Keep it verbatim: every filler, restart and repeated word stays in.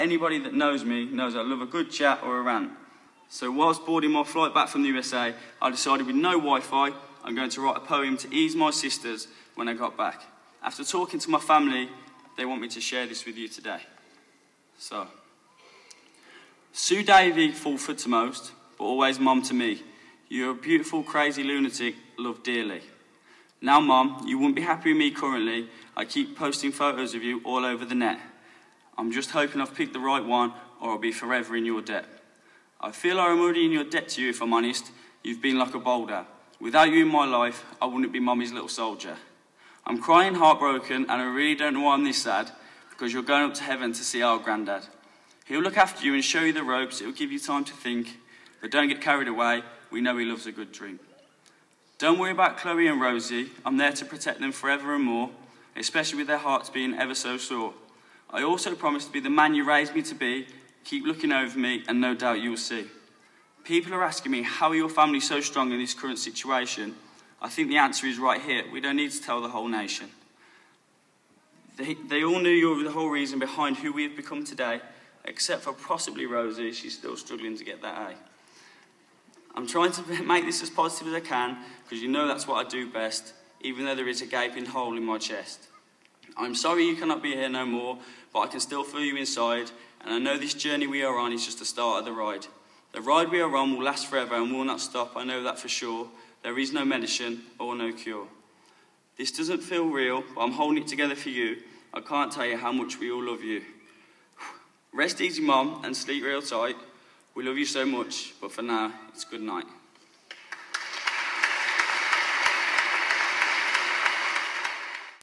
Anybody that knows me knows I love a good chat or a rant. So whilst boarding my flight back from the U S A, I decided with no Wi-Fi, I'm going to write a poem to ease my sisters when I got back. After talking to my family, they want me to share this with you today. So, Sue Davy, Fulford to most, but always Mum to me. You're a beautiful, crazy lunatic, loved dearly. Now, Mum, you wouldn't be happy with me currently. I keep posting photos of you all over the net. I'm just hoping I've picked the right one, or I'll be forever in your debt. I feel I'm already in your debt to you, if I'm honest. You've been like a boulder. Without you in my life, I wouldn't be Mummy's little soldier. I'm crying heartbroken, and I really don't know why I'm this sad, because you're going up to heaven to see our granddad. He'll look after you and show you the ropes. It'll give you time to think. But don't get carried away. We know he loves a good drink. Don't worry about Chloe and Rosie. I'm there to protect them forever and more, especially with their hearts being ever so sore. I also promise to be the man you raised me to be. Keep looking over me, and no doubt you'll see. People are asking me, how are your family so strong in this current situation? I think the answer is right here. We don't need to tell the whole nation. They, they all knew you're the whole reason behind who we have become today, except for possibly Rosie. She's still struggling to get that A. I'm trying to make this as positive as I can, because you know that's what I do best, even though there is a gaping hole in my chest. I'm sorry you cannot be here no more, but I can still feel you inside, and I know this journey we are on is just the start of the ride. The ride we are on will last forever and will not stop, I know that for sure. There is no medicine or no cure. This doesn't feel real, but I'm holding it together for you. I can't tell you how much we all love you. Rest easy, Mum, and sleep real tight. We love you so much, but for now, it's good night.